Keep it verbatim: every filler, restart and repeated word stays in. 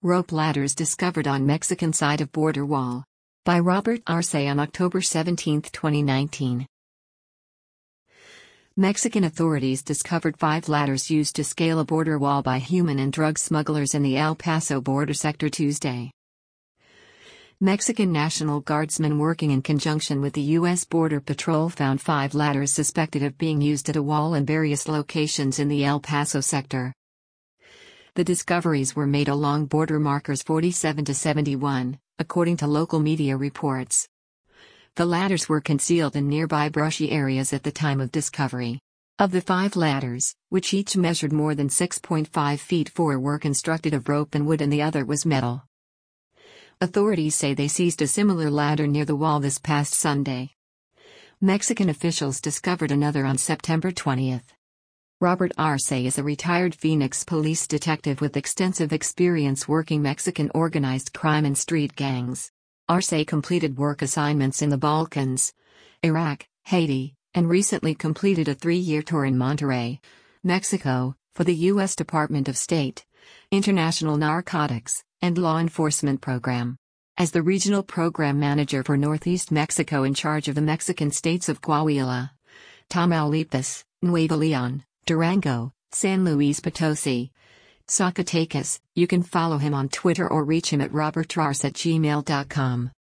Rope ladders discovered on Mexican side of border wall. By Robert Arce on October seventeenth, twenty nineteen. Mexican authorities discovered five ladders used to scale a border wall by human and drug smugglers in the El Paso border sector Tuesday. Mexican National Guardsmen working in conjunction with the U S Border Patrol found five ladders suspected of being used at a wall in various locations in the El Paso sector. The discoveries were made along border markers forty-seven to seventy-one, according to local media reports. The ladders were concealed in nearby brushy areas at the time of discovery. Of the five ladders, which each measured more than six point five feet, four were constructed of rope and wood and the other was metal. Authorities say they seized a similar ladder near the wall this past Sunday. Mexican officials discovered another on September twentieth. Robert Arce is a retired Phoenix police detective with extensive experience working Mexican organized crime and street gangs. Arce completed work assignments in the Balkans, Iraq, Haiti, and recently completed a three-year tour in Monterrey, Mexico, for the U S Department of State, International Narcotics, and Law Enforcement Program. As the regional program manager for Northeast Mexico in charge of the Mexican states of Coahuila, Tamaulipas, Nuevo León, Durango, San Luis Potosi, Zacatecas. You can follow him on Twitter or reach him at robertarce at gmail dot com.